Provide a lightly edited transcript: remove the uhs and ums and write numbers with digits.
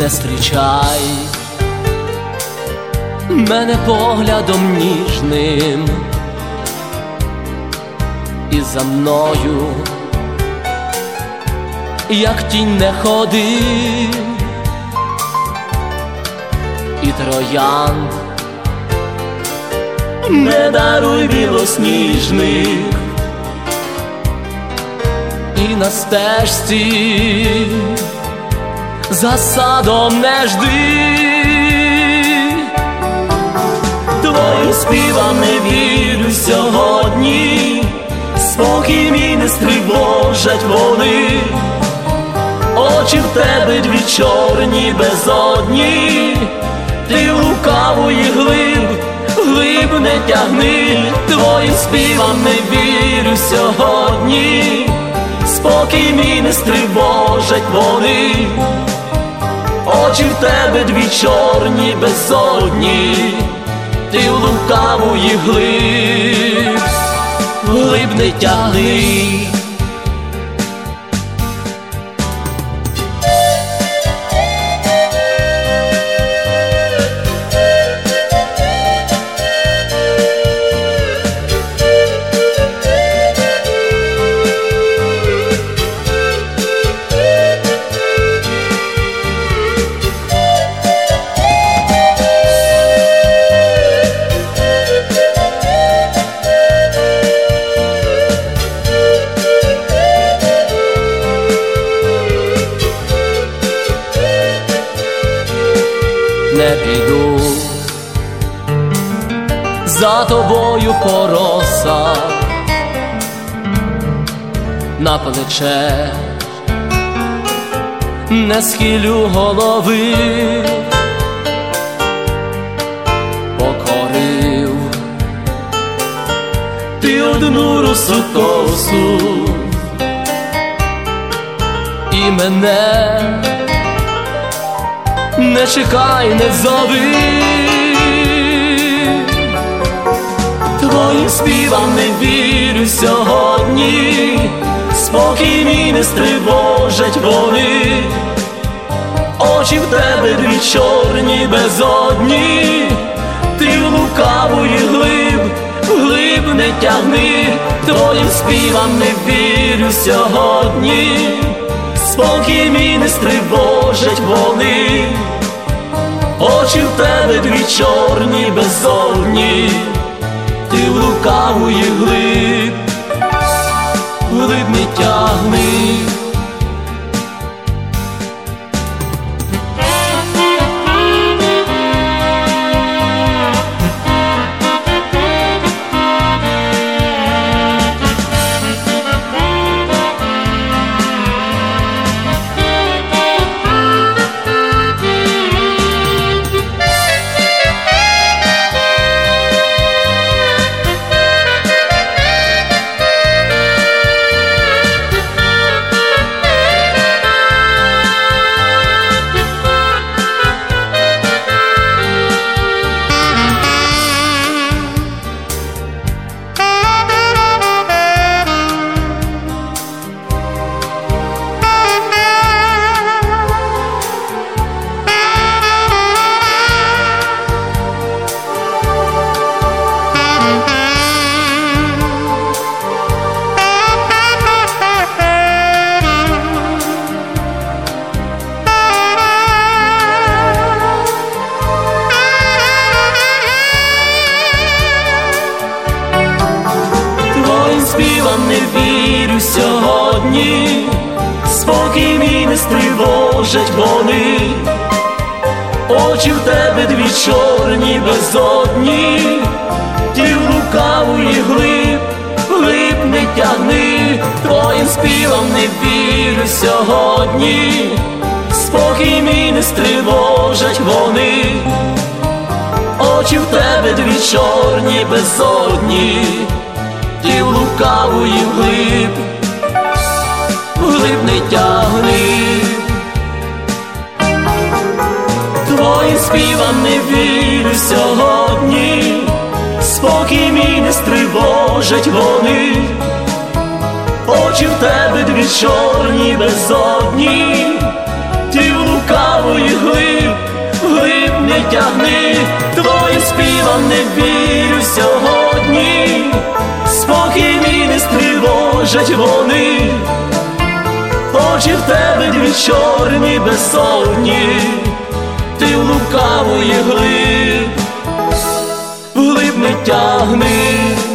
не зустрічай мене поглядом ніжним, і за мною, як тінь, не ходи, і троянд не даруй білосніжних, і на стежці за садом не жди. Твоїм співам не вірю сьогодні, спокій мій не стривожать вони. Очі в тебе дві чорні безодні, ти лукавої глиб не тягни. Твоїм співам не вірю сьогодні, спокій мій не стривожать вони. Очі в тебе дві чорні безодні, ти в лукавої глиб не тягни. Не піду за тобою по росах, на плече не схилю голови. Покорив ти одну русу косу, і мене не чекай, не зови. Твоїм співам не вірю сьогодні, спокій мій не стривожать вони. Очі в тебе дві чорні безодні, ти в лукавої глиб не тягни. Твоїм співам не вірю сьогодні, спокій мій не стривожать вони. Очі в тебе дві чорні безодні, ти в лукавої глиб не тягни. Співам не вірю сьогодні, спокій мій не стривожать вони. Очі в тебе дві чорні безодні, ті в лукавої глиб не тягни. Твоїм співам не вірю сьогодні, спокій мій не стривожать вони. Очі в тебе дві чорні безодні, ти в лукавої глиб не тягни. Твоїм співам не вірю сьогодні, спокій мій не стривожать вони. Очі в тебе дві чорні безодні, ти в лукавої лукавої глиб не тягни, твоїм співам не вірю сьогодні, спокій мій не стривожать вони, очі в тебе дві чорні безсонні, ти в лукавої глиб не тягни.